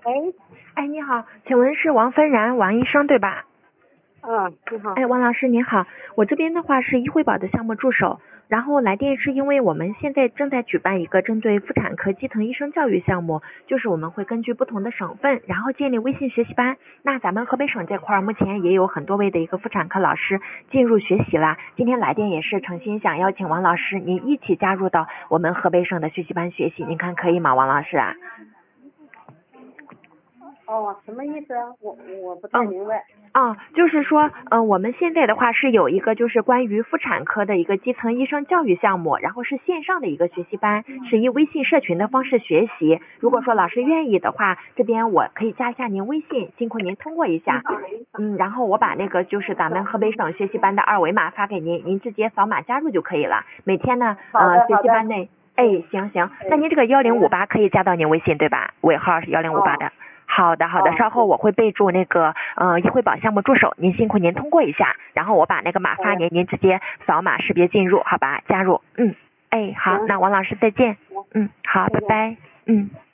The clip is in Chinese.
喂， 哎，你好，请问是王芬然王医生对吧？ 你好。 哎，王老师您好，我这边的话是医惠保的项目助手，然后来电是因为我们现在正在举办一个针对妇产科基层医生教育项目，就是我们会根据不同的省份，然后建立微信学习班。那咱们河北省这块目前也有很多位的一个妇产科老师进入学习了。今天来电也是诚心想邀请王老师您一起加入到我们河北省的学习班学习，您看可以吗，王老师啊？ 什么意思啊？我不太明白。 就是说，我们现在的话是有一个就是关于妇产科的一个基层医生教育项目，然后是线上的一个学习班，是以微信社群的方式学习。如果说老师愿意的话，这边我可以加一下您微信，辛苦您通过一下。然后我把那个就是咱们河北省学习班的二维码发给您，您直接扫码加入就可以了。每天呢，学习班内，行，那您这个1058可以加到您微信对吧？尾号是1058的。好的，稍后我会备注那个医惠保项目助手，您辛苦您通过一下，然后我把那个码发您，您直接扫码识别进入，好吧？加入，好，那王老师再见，好，拜拜，